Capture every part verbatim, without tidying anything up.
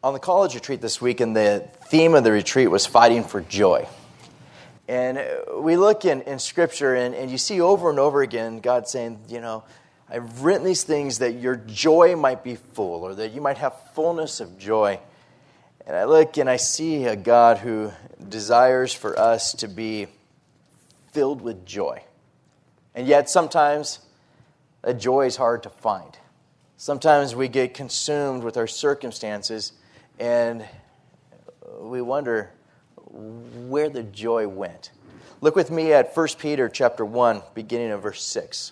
on the college retreat this week, and the theme of the retreat was fighting for joy. And we look in, in Scripture, and, and you see over and over again God saying, you know, I've written these things that your joy might be full, or that you might have fullness of joy. And I look and I see a God who desires for us to be filled with joy. And yet sometimes that joy is hard to find. Sometimes we get consumed with our circumstances, and we wonder where the joy went. Look with me at First Peter chapter one, beginning of verse six.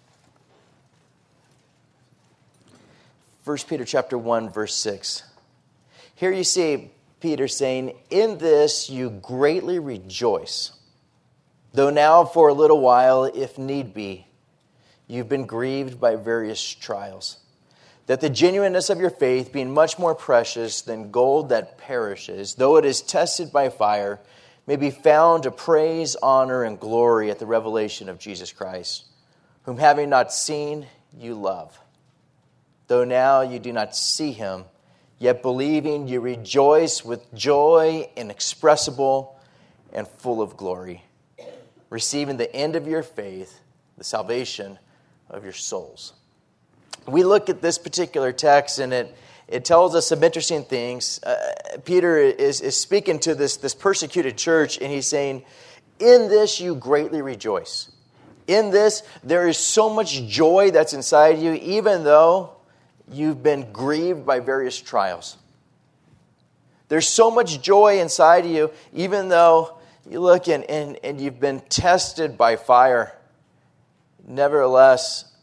First Peter chapter one, verse six. Here you see Peter saying, "In this you greatly rejoice, though now for a little while, if need be, you've been grieved by various trials, that the genuineness of your faith, being much more precious than gold that perishes, though it is tested by fire, may be found to praise, honor, and glory at the revelation of Jesus Christ, whom having not seen, you love. Though now you do not see him, yet believing you rejoice with joy inexpressible and full of glory, receiving the end of your faith, the salvation of your souls." We look at this particular text, and it, it tells us some interesting things. Uh, Peter is, is speaking to this, this persecuted church, and he's saying, in this you greatly rejoice. In this, there is so much joy that's inside you, even though you've been grieved by various trials. There's so much joy inside of you, even though you look and, and, and you've been tested by fire. Nevertheless,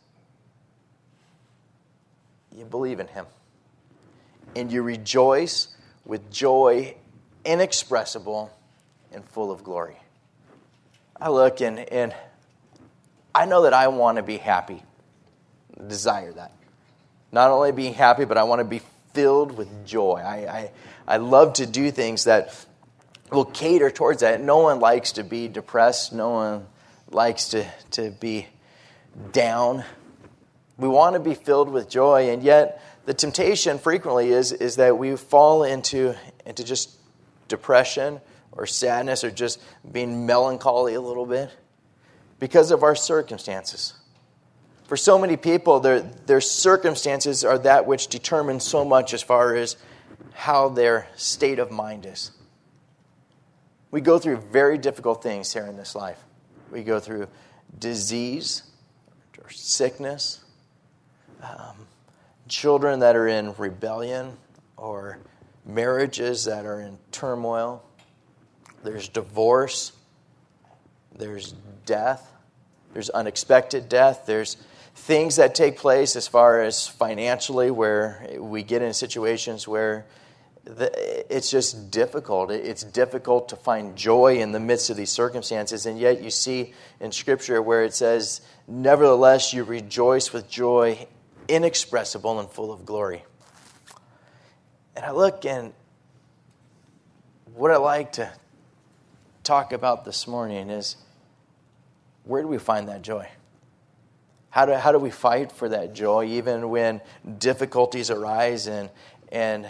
you believe in him. And you rejoice with joy inexpressible and full of glory. I look and, and I know that I want to be happy. Desire that. Not only being happy, but I want to be filled with joy. I, I, I love to do things that will cater towards that. No one likes to be depressed. No one likes to, to be down. We want to be filled with joy, and yet the temptation frequently is, is that we fall into, into just depression or sadness or just being melancholy a little bit because of our circumstances. For so many people, their, their circumstances are that which determine so much as far as how their state of mind is. We go through very difficult things here in this life. We go through disease or sickness, um, children that are in rebellion, or marriages that are in turmoil. There's divorce. There's death. There's unexpected death. There's things that take place as far as financially, where we get in situations where the, it's just difficult. It's difficult to find joy in the midst of these circumstances. And yet you see in Scripture where it says, nevertheless you rejoice with joy inexpressible and full of glory. And I look, and what I like to talk about this morning is, where do we find that joy? How do how do we fight for that joy even when difficulties arise, and and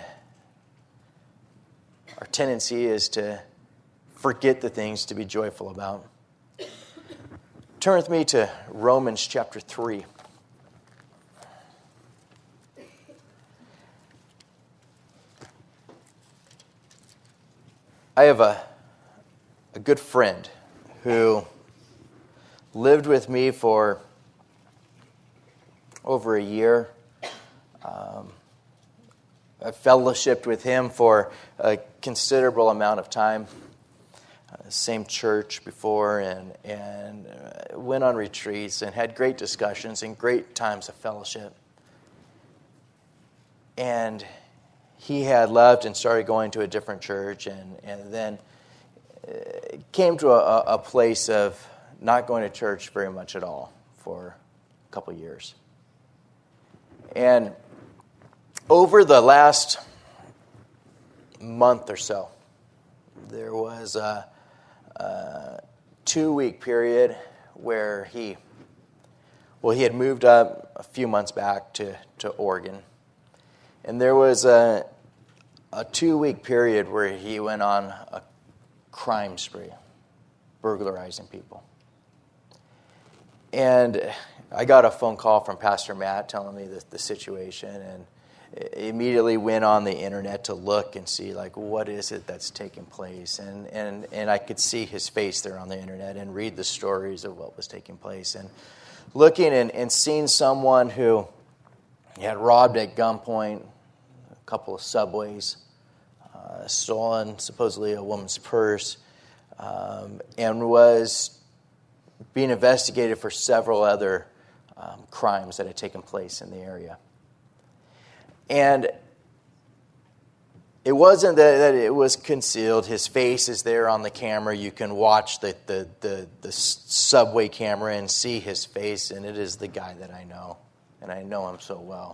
our tendency is to forget the things to be joyful about? Turn with me to Romans chapter three. I have a a good friend who lived with me for over a year. Um, I fellowshipped with him for a considerable amount of time. Uh, same church before, and and uh, went on retreats and had great discussions and great times of fellowship. And he had left and started going to a different church, and, and then came to a, a place of not going to church very much at all for a couple years. And over the last month or so, there was a, a two-week period where he, well, he had moved up a few months back to, to Oregon. And there was a, a two-week period where he went on a crime spree, burglarizing people. And I got a phone call from Pastor Matt telling me the, the situation, and immediately went on the internet to look and see, like, what is it that's taking place. And, and, and I could see his face there on the internet and read the stories of what was taking place. And looking and, and seeing someone who had robbed at gunpoint a couple of subways, uh, stolen supposedly a woman's purse, um, and was being investigated for several other um, crimes that had taken place in the area. And it wasn't that, that it was concealed. His face is there on the camera. You can watch the, the, the, the subway camera and see his face, and it is the guy that I know, and I know him so well.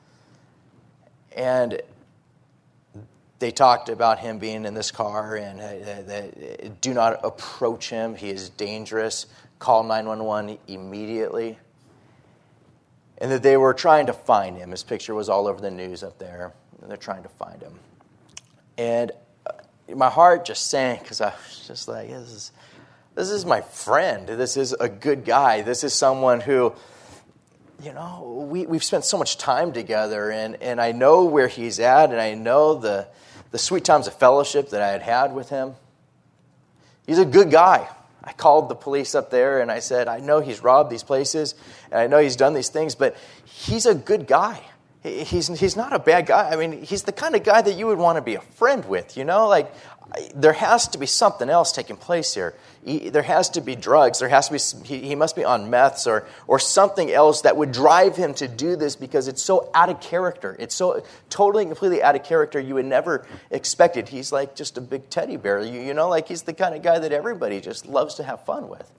And they talked about him being in this car, and uh, that do not approach him. He is dangerous. Call nine one one immediately. And that they were trying to find him. His picture was all over the news up there. And they're trying to find him. And my heart just sank because I was just like, this is, this is my friend. This is a good guy. This is someone who, you know, we, we've spent so much time together. And, and I know where he's at. And I know the, the sweet times of fellowship that I had had with him. He's a good guy. I called the police up there and I said, I know he's robbed these places and I know he's done these things, but he's a good guy. He's he's not a bad guy. I mean, he's the kind of guy that you would want to be a friend with, you know? Like, there has to be something else taking place here. He, there has to be drugs. There has to be, he, he must be on meths or, or something else that would drive him to do this because it's so out of character. It's so totally and completely out of character you would never expect it. He's like just a big teddy bear. You, you know, like he's the kind of guy that everybody just loves to have fun with.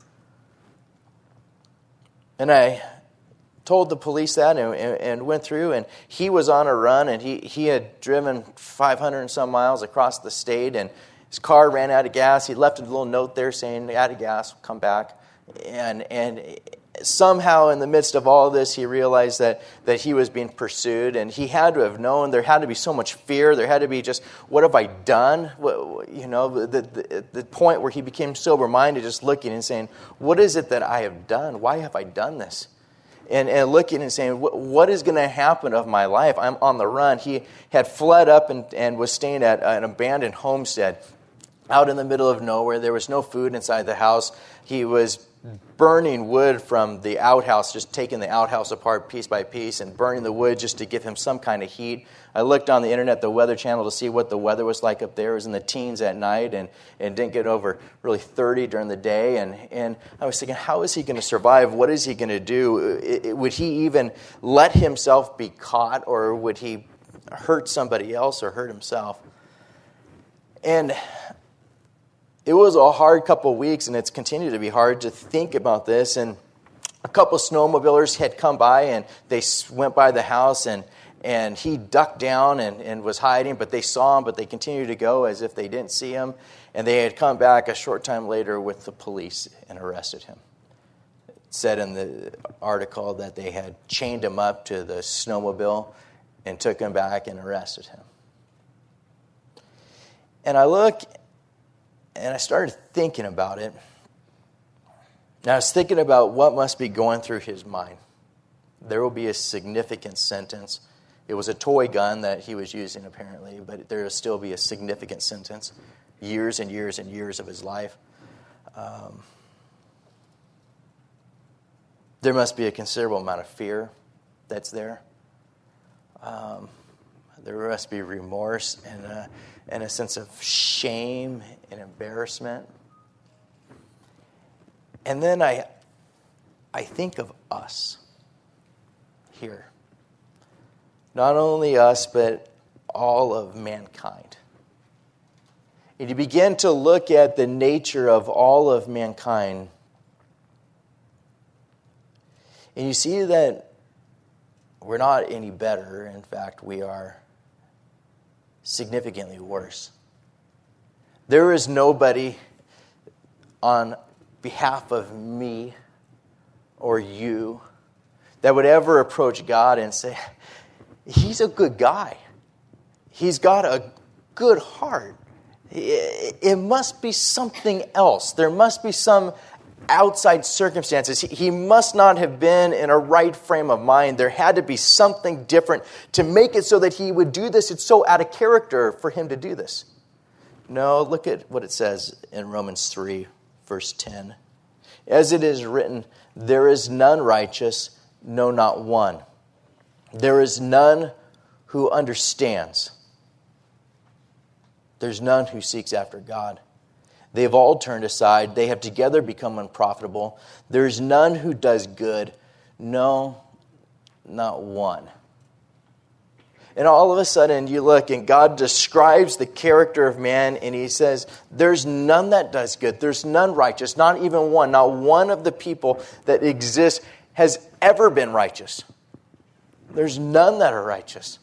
And I told the police that and, and went through, and he was on a run, and he, he had driven five hundred and some miles across the state, and his car ran out of gas. He left a little note there saying, out of gas, come back. And and somehow in the midst of all of this, he realized that, that he was being pursued, and he had to have known there had to be so much fear. There had to be just, what have I done? What, you know, the, the, the point where he became sober-minded, just looking and saying, what is it that I have done? Why have I done this? And, and looking and saying, what is going to happen of my life? I'm on the run. He had fled up and, and was staying at an abandoned homestead out in the middle of nowhere. There was no food inside the house. He was burning wood from the outhouse, just taking the outhouse apart piece by piece and burning the wood just to give him some kind of heat. I looked on the internet, the Weather Channel, to see what the weather was like up there. It was in the teens at night and, and didn't get over really thirty during the day. And, and I was thinking, how is he going to survive? What is he going to do? It, it, would he even let himself be caught, or would he hurt somebody else or hurt himself? And it was a hard couple of weeks, and it's continued to be hard to think about this. And a couple of snowmobilers had come by, and they went by the house, and, and he ducked down and, and was hiding, but they saw him, but they continued to go as if they didn't see him. And they had come back a short time later with the police and arrested him. It said in the article that they had chained him up to the snowmobile and took him back and arrested him. And I look, and I started thinking about it. And I was thinking about what must be going through his mind. There will be a significant sentence. It was a toy gun that he was using, apparently, but there will still be a significant sentence. Years and years and years of his life. Um, there must be a considerable amount of fear that's there. Um, there must be remorse and a, and a sense of shame and embarrassment. And then I, I think of us here. Not only us, but all of mankind. And you begin to look at the nature of all of mankind, and you see that we're not any better. In fact, we are significantly worse. There is nobody on behalf of me or you that would ever approach God and say, he's a good guy. He's got a good heart. It must be something else. There must be some outside circumstances. He must not have been in a right frame of mind. There had to be something different to make it so that he would do this. It's so out of character for him to do this. No, look at what it says in Romans three, verse ten. As it is written, there is none righteous, no, not one. There is none who understands. There's none who seeks after God. They have all turned aside. They have together become unprofitable. There is none who does good. No, not one. And all of a sudden you look and God describes the character of man and he says, there's none that does good. There's none righteous, not even one. Not one of the people that exist has ever been righteous. There's none that are righteous.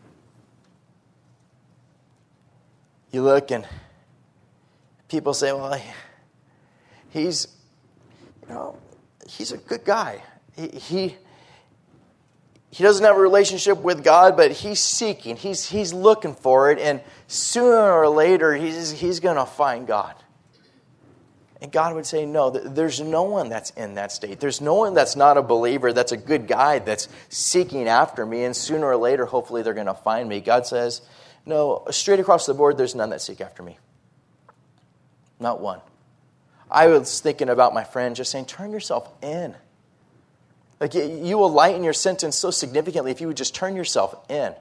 You look and people say, well, he's, you know, he's a good guy. He, he, he doesn't have a relationship with God, but he's seeking. He's, he's looking for it. And sooner or later, he's, he's going to find God. And God would say, no, there's no one that's in that state. There's no one that's not a believer, that's a good guy, that's seeking after me. And sooner or later, hopefully, they're going to find me. God says, no, straight across the board, there's none that seek after me. Not one. I was thinking about my friend just saying, turn yourself in. Like, you will lighten your sentence so significantly if you would just turn yourself in.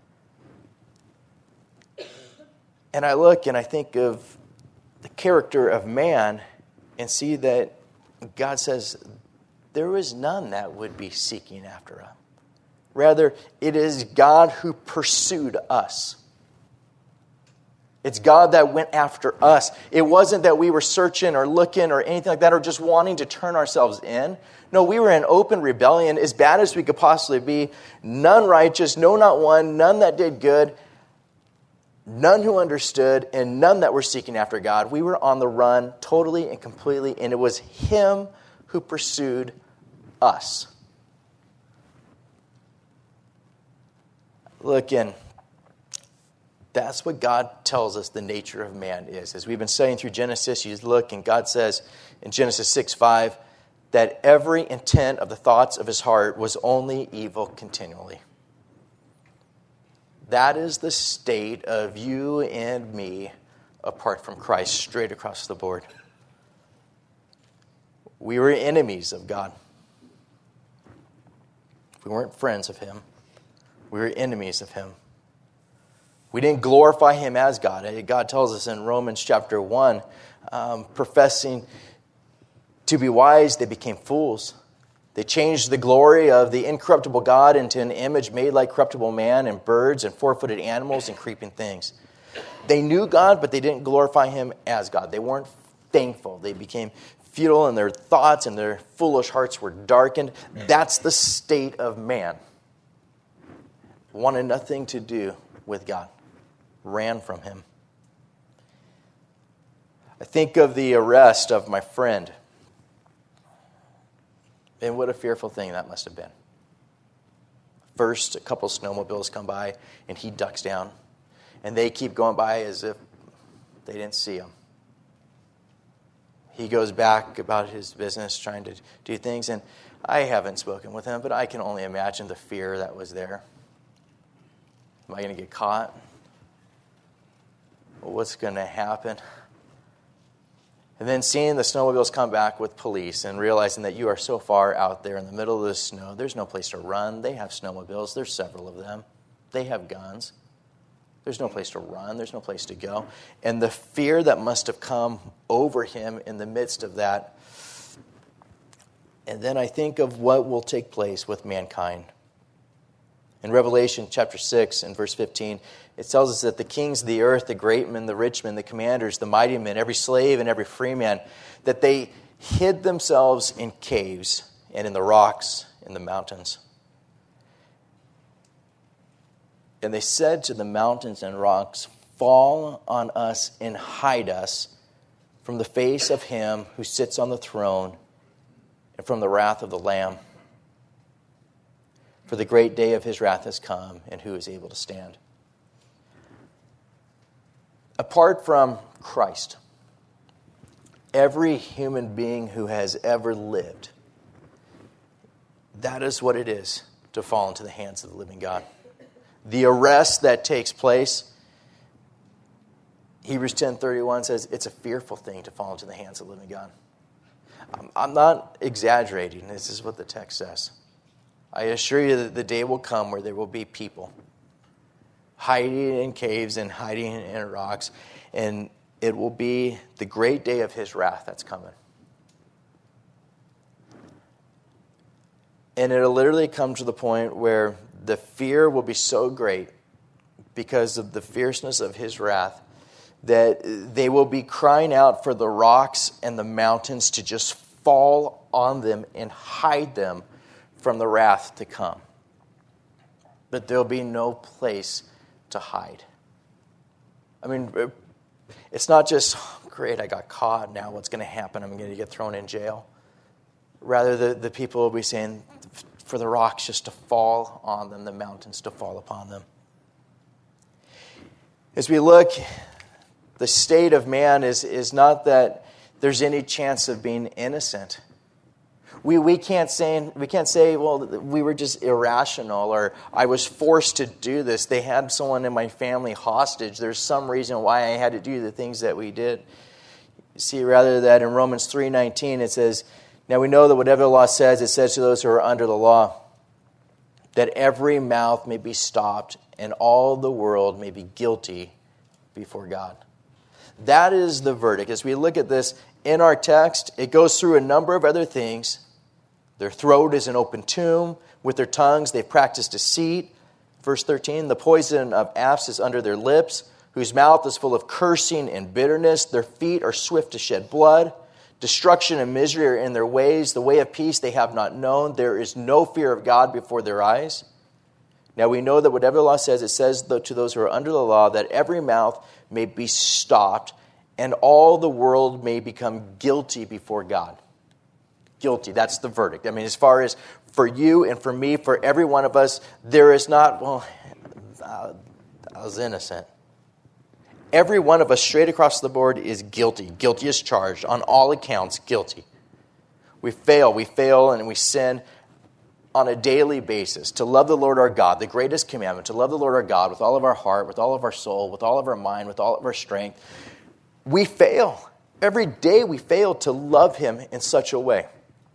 And I look and I think of the character of man and see that God says there is none that would be seeking after him. Rather, it is God who pursued us. It's God that went after us. It wasn't that we were searching or looking or anything like that or just wanting to turn ourselves in. No, we were in open rebellion, as bad as we could possibly be. None righteous, no, not one, none that did good, none who understood, and none that were seeking after God. We were on the run totally and completely, and it was Him who pursued us. Look in. That's what God tells us the nature of man is. As we've been studying through Genesis, you look and God says in Genesis six five that every intent of the thoughts of his heart was only evil continually. That is the state of you and me apart from Christ, straight across the board. We were enemies of God. We weren't friends of Him. We were enemies of Him. We didn't glorify Him as God. God tells us in Romans chapter one, um, professing to be wise, they became fools. They changed the glory of the incorruptible God into an image made like corruptible man and birds and four-footed animals and creeping things. They knew God, but they didn't glorify Him as God. They weren't thankful. They became futile in their thoughts and their foolish hearts were darkened. That's the state of man. Wanted nothing to do with God. Ran from Him. I think of the arrest of my friend. And what a fearful thing that must have been. First, a couple snowmobiles come by, and he ducks down. And they keep going by as if they didn't see him. He goes back about his business, trying to do things. And I haven't spoken with him, but I can only imagine the fear that was there. Am I going to get caught? What's going to happen? And then seeing the snowmobiles come back with police and realizing that you are so far out there in the middle of the snow, there's no place to run. They have snowmobiles. There's several of them. They have guns. There's no place to run. There's no place to go. And the fear that must have come over him in the midst of that. And then I think of what will take place with mankind. In Revelation chapter six and verse fifteen, it tells us that the kings of the earth, the great men, the rich men, the commanders, the mighty men, every slave and every free man, that they hid themselves in caves and in the rocks, in the mountains. And they said to the mountains and rocks, fall on us and hide us from the face of Him who sits on the throne and from the wrath of the Lamb. For the great day of His wrath has come, and who is able to stand? Apart from Christ, every human being who has ever lived, that is what it is to fall into the hands of the living God. The arrest that takes place, Hebrews ten thirty-one says it's a fearful thing to fall into the hands of the living God. I'm not exaggerating. This is what the text says. I assure you that the day will come where there will be people hiding in caves and hiding in rocks, and it will be the great day of his wrath that's coming. And it'll literally come to the point where the fear will be so great because of the fierceness of his wrath that they will be crying out for the rocks and the mountains to just fall on them and hide them from the wrath to come. But there'll be no place to hide. I mean, it's not just, oh, great, I got caught, now what's going to happen? I'm going to get thrown in jail. Rather, the, the people will be saying, for the rocks just to fall on them, the mountains to fall upon them. As we look, the state of man is, is not that there's any chance of being innocent. We we can't say we can't say, well, we were just irrational, or I was forced to do this. They had someone in my family hostage. There's some reason why I had to do the things that we did. You see, rather that in Romans three nineteen it says, now we know that whatever the law says, it says to those who are under the law, that every mouth may be stopped and all the world may be guilty before God. That is the verdict. As we look at this in our text, it goes through a number of other things. Their throat is an open tomb. With their tongues, they've practiced deceit. Verse thirteen, the poison of asps is under their lips, whose mouth is full of cursing and bitterness. Their feet are swift to shed blood. Destruction and misery are in their ways. The way of peace they have not known. There is no fear of God before their eyes. Now we know that whatever the law says, it says to those who are under the law that every mouth may be stopped and all the world may become guilty before God. Guilty, that's the verdict. I mean, as far as for you and for me, for every one of us, there is not, well, I was innocent. Every one of us straight across the board is guilty. Guilty as charged. On all accounts, guilty. We fail. We fail and we sin on a daily basis to love the Lord our God, the greatest commandment, to love the Lord our God with all of our heart, with all of our soul, with all of our mind, with all of our strength. We fail. Every day we fail to love him in such a way.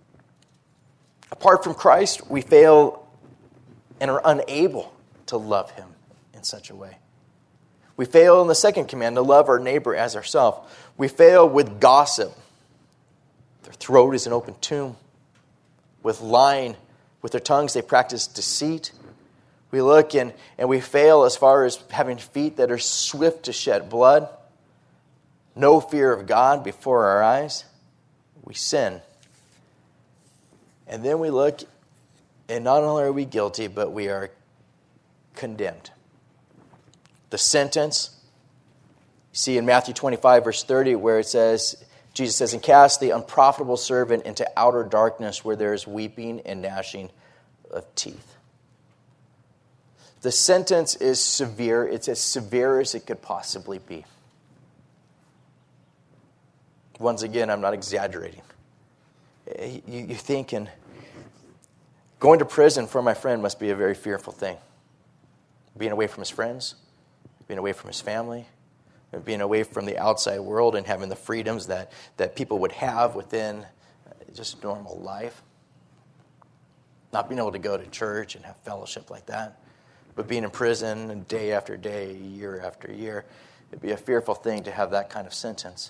Apart from Christ, we fail and are unable to love him in such a way. We fail in the second command, to love our neighbor as ourselves. We fail with gossip. Their throat is an open tomb. With lying, with their tongues they practice deceit. We look and, and we fail as far as having feet that are swift to shed blood. No fear of God before our eyes. We sin. And then we look, and not only are we guilty, but we are condemned. The sentence, you see in Matthew twenty-five, verse thirty, where it says, Jesus says, and cast the unprofitable servant into outer darkness where there is weeping and gnashing of teeth. The sentence is severe. It's as severe as it could possibly be. Once again, I'm not exaggerating. You, you're thinking, going to prison for my friend must be a very fearful thing. Being away from his friends, being away from his family, being away from the outside world and having the freedoms that, that people would have within just normal life. Not being able to go to church and have fellowship like that. But being in prison day after day, year after year, it'd be a fearful thing to have that kind of sentence.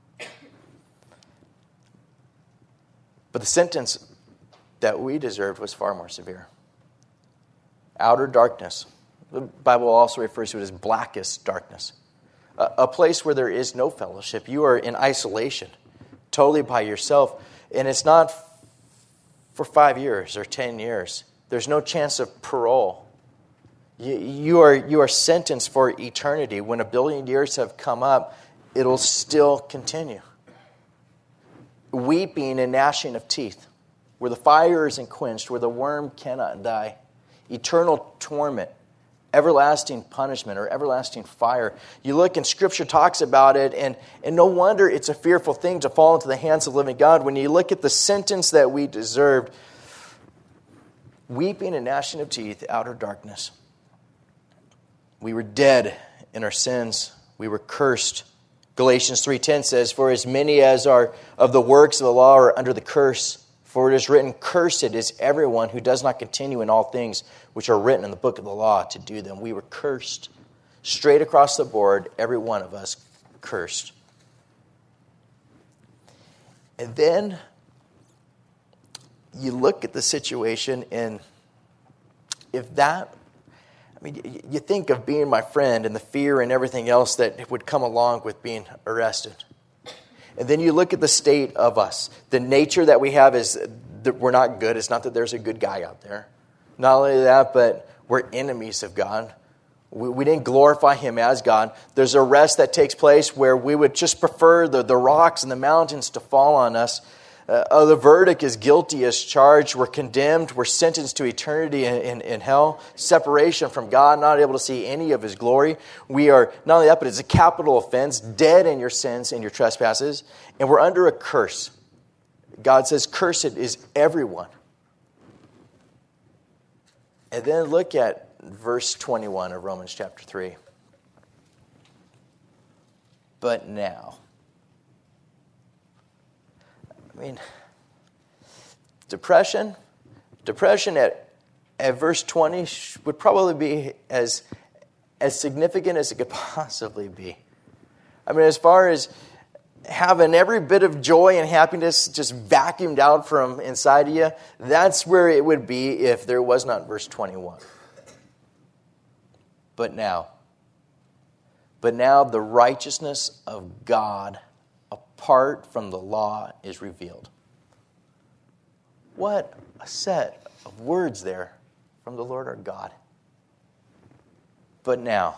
But the sentence that we deserved was far more severe. Outer darkness. The Bible also refers to it as blackest darkness. A, a place where there is no fellowship. You are in isolation, totally by yourself. And it's not for five years or ten years. There's no chance of parole. You, you are, you are sentenced for eternity. When a billion years have come up, it'll still continue. Weeping and gnashing of teeth, where the fire isn't quenched, where the worm cannot die. Eternal torment, everlasting punishment or everlasting fire. You look and Scripture talks about it, and, and no wonder it's a fearful thing to fall into the hands of the living God. When you look at the sentence that we deserved, weeping and gnashing of teeth, outer darkness. We were dead in our sins. We were cursed. Galatians three ten says, "For as many as are of the works of the law are under the curse. For it is written, cursed is everyone who does not continue in all things which are written in the book of the law to do them." We were cursed. Straight across the board, every one of us cursed. And then you look at the situation, and if that, I mean, you think of being my friend and the fear and everything else that would come along with being arrested. And then you look at the state of us. The nature that we have is that we're not good. It's not that there's a good guy out there. Not only that, but we're enemies of God. We, we didn't glorify Him as God. There's arrest that takes place where we would just prefer the, the rocks and the mountains to fall on us. Uh, oh, the verdict is guilty as charged. We're condemned. We're sentenced to eternity in, in, in hell. Separation from God, not able to see any of His glory. We are, not only that, but it's a capital offense, dead in your sins and your trespasses. And we're under a curse. God says, cursed is everyone. And then look at verse twenty-one of Romans chapter three. But now. I mean, depression, depression at, at verse twenty would probably be as, as significant as it could possibly be. I mean, as far as having every bit of joy and happiness just vacuumed out from inside of you, that's where it would be if there was not verse twenty-one. But now, but now the righteousness of God apart from the law is revealed. What a set of words there from the Lord our God. But now,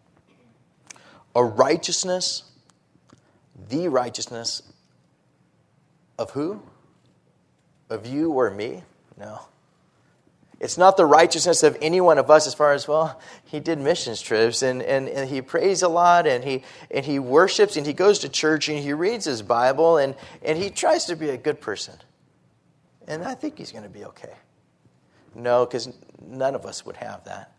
a righteousness, the righteousness of who? Of you or me? No. It's not the righteousness of any one of us as far as, well, he did missions trips and, and, and he prays a lot and he and he worships and he goes to church and he reads his Bible and, and he tries to be a good person. And I think he's going to be okay. No, because none of us would have that.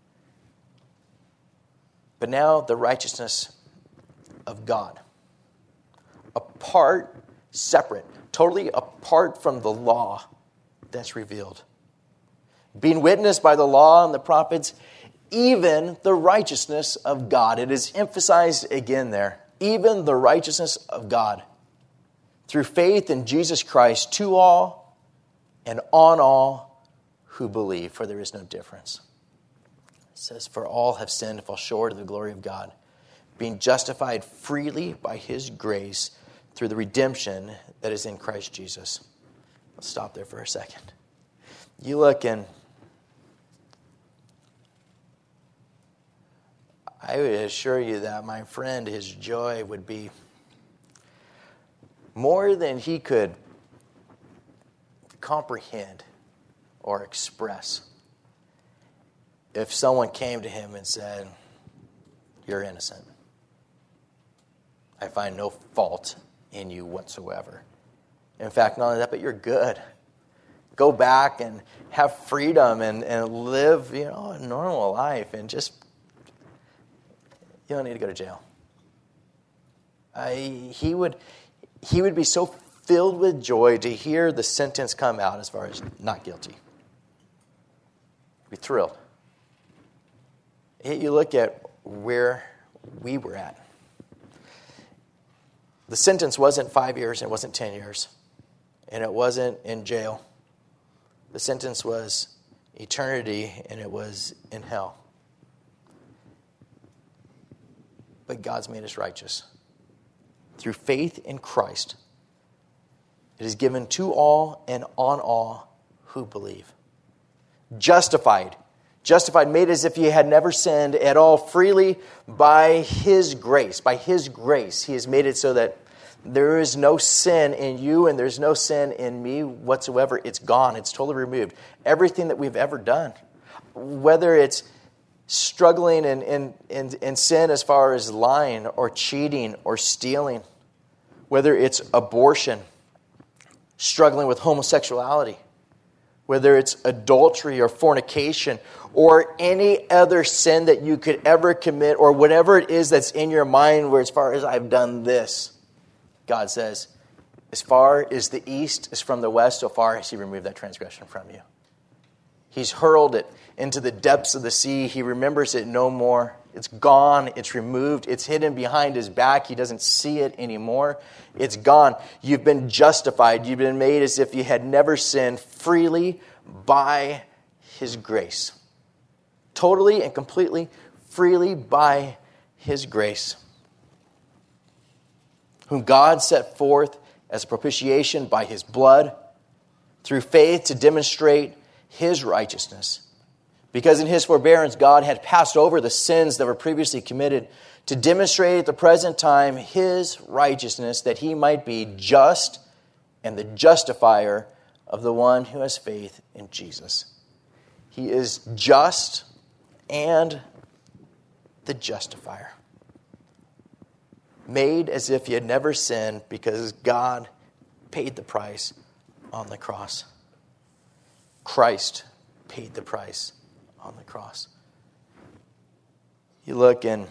But now the righteousness of God. Apart, separate, totally apart from the law that's revealed. Being witnessed by the law and the prophets, even the righteousness of God. It is emphasized again there. Even the righteousness of God. Through faith in Jesus Christ to all and on all who believe, for there is no difference. It says, for all have sinned and fall short of the glory of God, being justified freely by His grace through the redemption that is in Christ Jesus. Let's stop there for a second. You look and I would assure you that my friend, his joy would be more than he could comprehend or express if someone came to him and said, "You're innocent. I find no fault in you whatsoever. In fact, not only that, but you're good. Go back and have freedom and, and live, you know, a normal life and just, you don't need to go to jail." I, he would he would be so filled with joy to hear the sentence come out as far as not guilty. Be thrilled. You look at where we were at. The sentence wasn't five years and it wasn't ten years. And it wasn't in jail. The sentence was eternity and it was in hell. But God's made us righteous. Through faith in Christ, it is given to all and on all who believe. Justified. Justified, made as if He had never sinned at all, freely by His grace. By His grace, He has made it so that there is no sin in you and there's no sin in me whatsoever. It's gone. It's totally removed. Everything that we've ever done, whether it's struggling in, in, in, in sin as far as lying or cheating or stealing, whether it's abortion, struggling with homosexuality, whether it's adultery or fornication or any other sin that you could ever commit, or whatever it is that's in your mind where as far as I've done this, God says, as far as the east is from the west, so far has He removed that transgression from you. He's hurled it into the depths of the sea. He remembers it no more. It's gone. It's removed. It's hidden behind His back. He doesn't see it anymore. It's gone. You've been justified. You've been made as if you had never sinned, freely by His grace. Totally and completely, freely by His grace. Whom God set forth as a propitiation by His blood, through faith to demonstrate His righteousness. Because in His forbearance, God had passed over the sins that were previously committed to demonstrate at the present time His righteousness, that He might be just and the justifier of the one who has faith in Jesus. He is just and the justifier. Made as if He had never sinned because God paid the price on the cross. Christ paid the price on the cross. You look and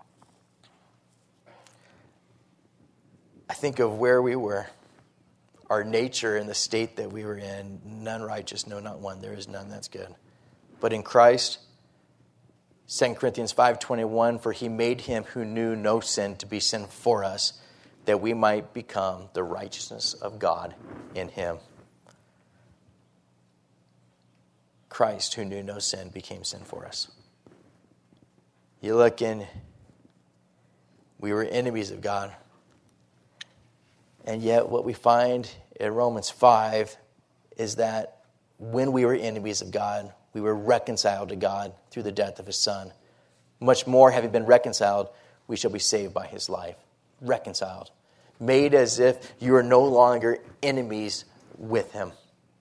I think of where we were, our nature and the state that we were in. None righteous, no, not one. There is none that's good. But in Christ, Second Corinthians five twenty-one, for He made Him who knew no sin to be sin for us, that we might become the righteousness of God in Him. Christ, who knew no sin, became sin for us. You look in, we were enemies of God. And yet what we find in Romans five is that when we were enemies of God, we were reconciled to God through the death of His Son. Much more, having been reconciled, we shall be saved by His life. Reconciled. Made as if you are no longer enemies with Him.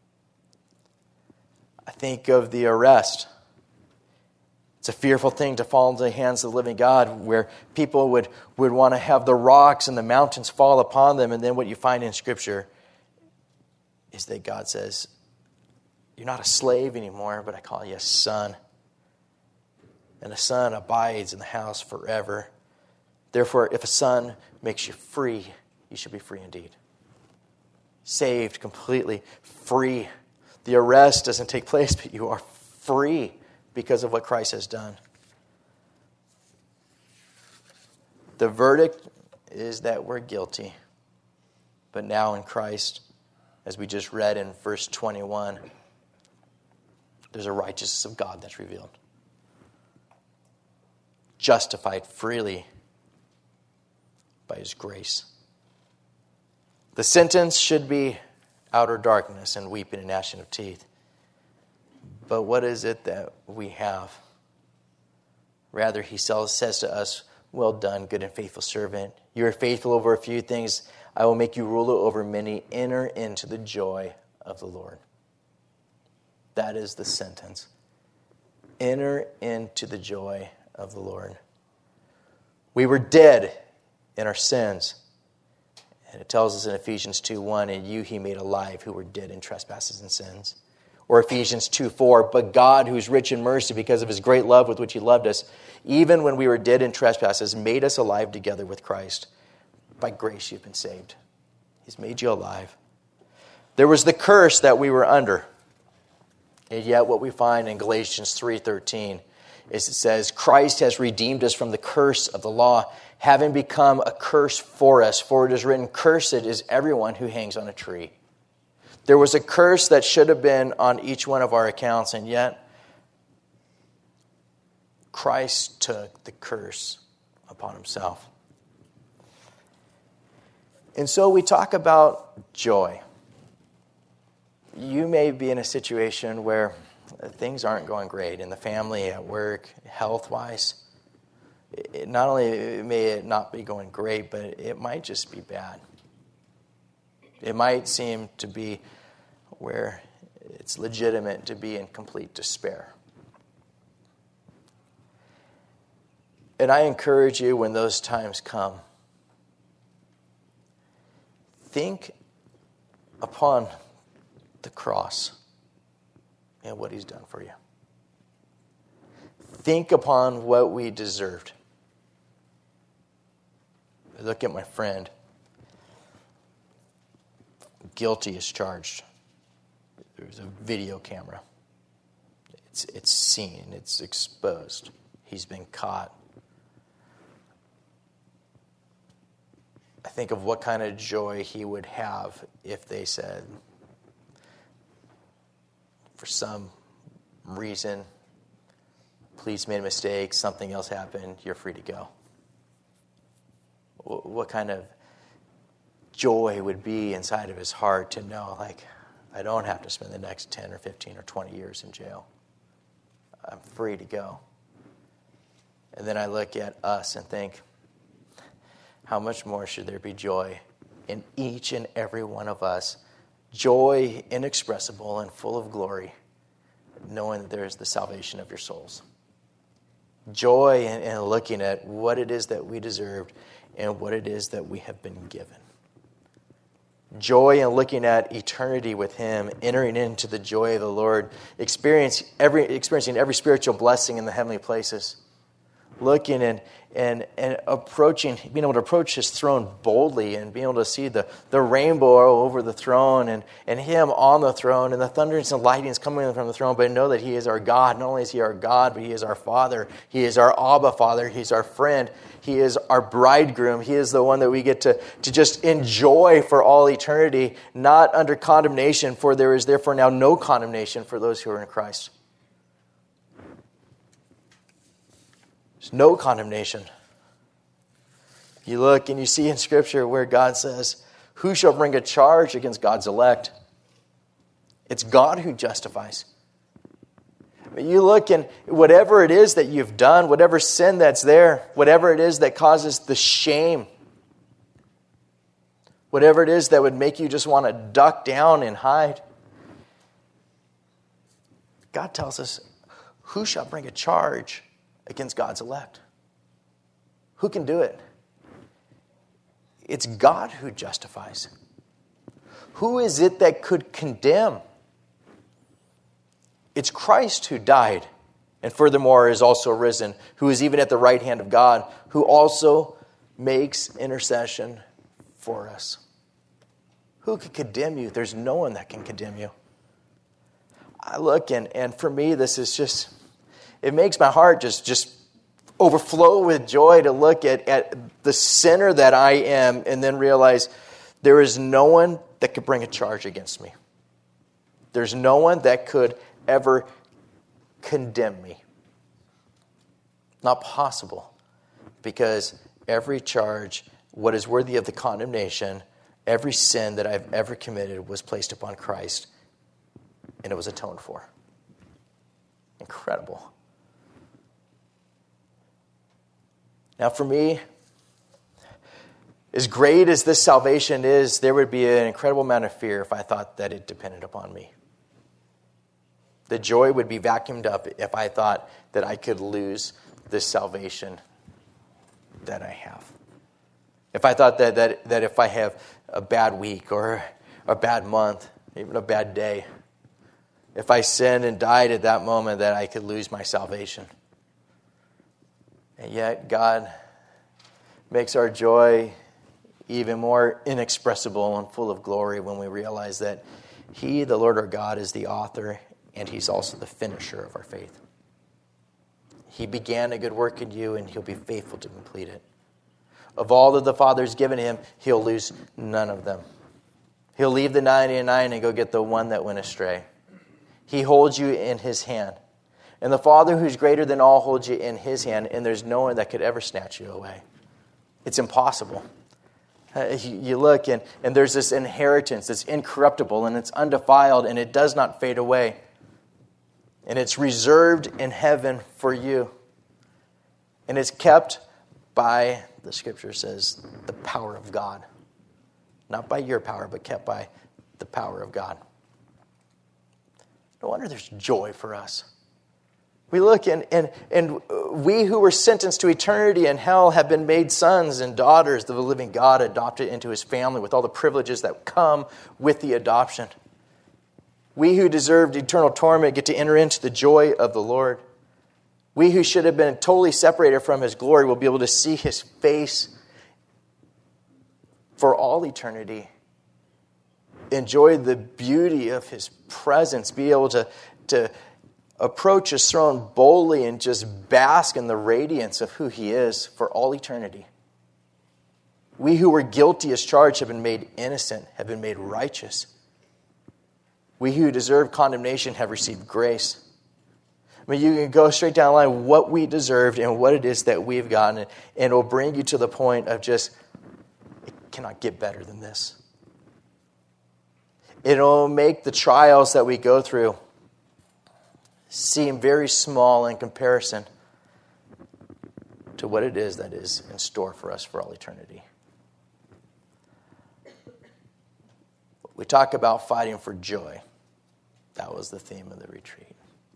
I think of the arrest. It's a fearful thing to fall into the hands of the living God, where people would, would want to have the rocks and the mountains fall upon them. And then what you find in Scripture is that God says, you're not a slave anymore, but I call you a son. And a son abides in the house forever. Therefore, if a son makes you free, you should be free indeed. Saved completely, free. The arrest doesn't take place, but you are free because of what Christ has done. The verdict is that we're guilty. But now in Christ, as we just read in verse twenty-one, there's a righteousness of God that's revealed. Justified freely by His grace. The sentence should be outer darkness and weeping and gnashing of teeth. But what is it that we have? Rather, He says to us, well done, good and faithful servant. You are faithful over a few things. I will make you ruler over many. Enter into the joy of the Lord. That is the sentence. Enter into the joy of the Lord. We were dead in our sins. And it tells us in Ephesians two one, in you He made alive who were dead in trespasses and sins. Or Ephesians two four, but God, who is rich in mercy because of His great love with which He loved us, even when we were dead in trespasses, made us alive together with Christ. By grace you've been saved. He's made you alive. There was the curse that we were under. And yet what we find in Galatians three thirteen is it says, Christ has redeemed us from the curse of the law, having become a curse for us. For it is written, cursed is everyone who hangs on a tree. There was a curse that should have been on each one of our accounts, and yet Christ took the curse upon Himself. And so we talk about joy. You may be in a situation where things aren't going great in the family, at work, health-wise. It, not only may it not be going great, but it might just be bad. It might seem to be where it's legitimate to be in complete despair. And I encourage you when those times come, think upon the cross and what he's done for you. Think upon what we deserved. Look at my friend. Guilty as charged. There's a video camera. It's, it's seen. It's exposed. He's been caught. I think of what kind of joy he would have if they said, for some reason, police made a mistake, something else happened, you're free to go. What kind of joy would be inside of his heart to know, like, I don't have to spend the next ten or fifteen or twenty years in jail. I'm free to go. And then I look at us and think, how much more should there be joy in each and every one of us? Joy inexpressible and full of glory, knowing that there is the salvation of your souls. Joy in, in looking at what it is that we deserved and what it is that we have been given. Joy in looking at eternity with him, entering into the joy of the Lord, experience every, experiencing every spiritual blessing in the heavenly places. Looking and, and, and approaching, being able to approach his throne boldly and being able to see the, the rainbow over the throne and, and him on the throne and the thunderings and lightnings coming from the throne, but know that he is our God. Not only is he our God, but he is our Father. He is our Abba Father. He's our friend. He is our bridegroom. He is the one that we get to, to just enjoy for all eternity, not under condemnation, for there is therefore now no condemnation for those who are in Christ. There's no condemnation. You look and you see in Scripture where God says, who shall bring a charge against God's elect? It's God who justifies. But you look and whatever it is that you've done, whatever sin that's there, whatever it is that causes the shame, whatever it is that would make you just want to duck down and hide, God tells us, who shall bring a charge against God's elect? Who can do it? It's God who justifies. Who is it that could condemn? It's Christ who died, and furthermore is also risen, who is even at the right hand of God, who also makes intercession for us. Who could condemn you? There's no one that can condemn you. I look, and, and for me, this is just, it makes my heart just, just overflow with joy to look at, at the sinner that I am and then realize there is no one that could bring a charge against me. There's no one that could ever condemn me. Not possible. Because every charge, what is worthy of the condemnation, every sin that I've ever committed was placed upon Christ, and it was atoned for. Incredible. Now for me, as great as this salvation is, there would be an incredible amount of fear if I thought that it depended upon me. The joy would be vacuumed up if I thought that I could lose this salvation that I have. If I thought that, that, that if I have a bad week or a bad month, even a bad day, if I sinned and died at that moment, that I could lose my salvation. And yet God makes our joy even more inexpressible and full of glory when we realize that He, the Lord our God, is the author and He's also the finisher of our faith. He began a good work in you and He'll be faithful to complete it. Of all that the Father's given Him, He'll lose none of them. He'll leave the ninety-nine and go get the one that went astray. He holds you in His hand. And the Father who's greater than all holds you in His hand, and there's no one that could ever snatch you away. It's impossible. Uh, you, you look, and, and there's this inheritance that's incorruptible, and it's undefiled, and it does not fade away. And it's reserved in heaven for you. And it's kept by, the Scripture says, the power of God. Not by your power, but kept by the power of God. No wonder there's joy for us. We look and, and, and we who were sentenced to eternity in hell have been made sons and daughters of the living God, adopted into his family with all the privileges that come with the adoption. We who deserved eternal torment get to enter into the joy of the Lord. We who should have been totally separated from his glory will be able to see his face for all eternity. Enjoy the beauty of his presence. Be able to, to approach his throne boldly and just bask in the radiance of who he is for all eternity. We who were guilty as charged have been made innocent, have been made righteous. We who deserve condemnation have received grace. I mean, you can go straight down the line what we deserved and what it is that we've gotten, and it will bring you to the point of just, it cannot get better than this. It'll make the trials that we go through seem very small in comparison to what it is that is in store for us for all eternity. We talk about fighting for joy. That was the theme of the retreat.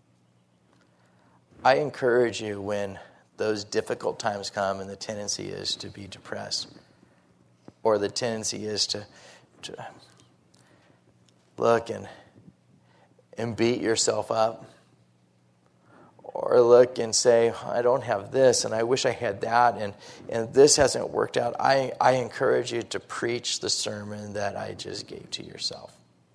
I encourage you when those difficult times come and the tendency is to be depressed, or the tendency is to, to look and, and beat yourself up, or look and say, I don't have this, and I wish I had that, and, and this hasn't worked out. I, I encourage you to preach the sermon that I just gave to yourself.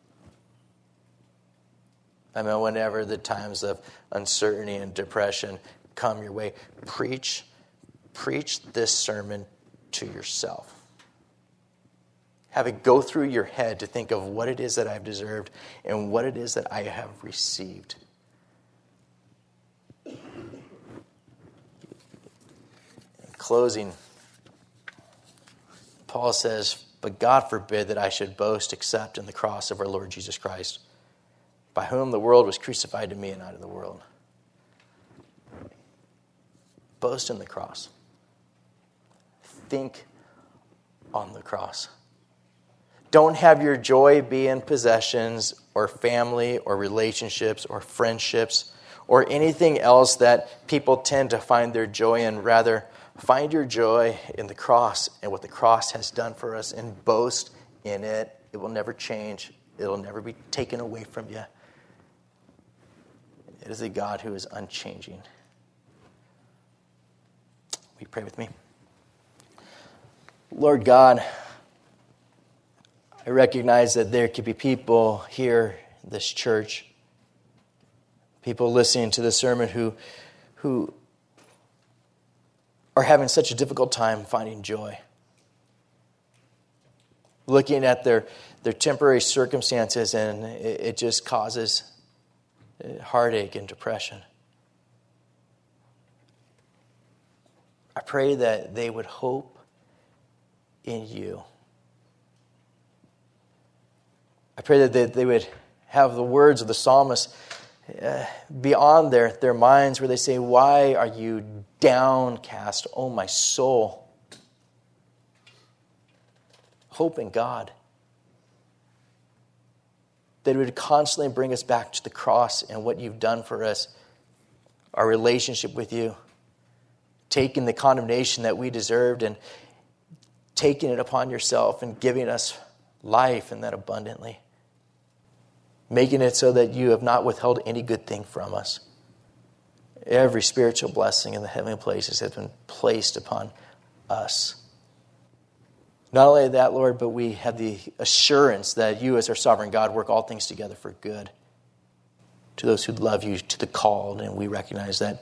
I mean, whenever the times of uncertainty and depression come your way, preach, preach this sermon to yourself. Have it go through your head to think of what it is that I've deserved and what it is that I have received. In closing, Paul says, but God forbid that I should boast except in the cross of our Lord Jesus Christ, by whom the world was crucified to me and I to the world. Boast in the cross. Think on the cross. Don't have your joy be in possessions or family or relationships or friendships or anything else that people tend to find their joy in. Rather, find your joy in the cross and what the cross has done for us, and boast in it. It will never change. It will never be taken away from you. It is a God who is unchanging. Will you pray with me? Lord God, I recognize that there could be people here in this church, people listening to this sermon who, who are having such a difficult time finding joy. Looking at their, their temporary circumstances, and it, it just causes heartache and depression. I pray that they would hope in you. I pray that they, they would have the words of the psalmist uh, beyond their, their minds, where they say, why are you downcast, O my soul? Hope in God. That it would constantly bring us back to the cross and what you've done for us, our relationship with you, taking the condemnation that we deserved and taking it upon yourself and giving us life, and that abundantly. Making it so that you have not withheld any good thing from us. Every spiritual blessing in the heavenly places has been placed upon us. Not only that, Lord, but we have the assurance that you as our sovereign God work all things together for good to those who love you, to the called, and we recognize that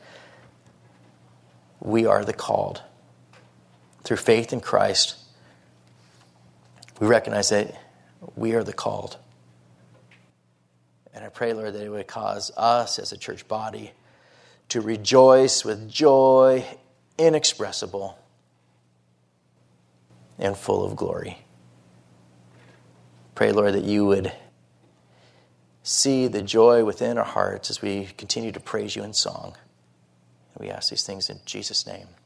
we are the called. Through faith in Christ, we recognize that we are the called. And I pray, Lord, that it would cause us as a church body to rejoice with joy inexpressible and full of glory. Pray, Lord, that you would see the joy within our hearts as we continue to praise you in song. And we ask these things in Jesus' name.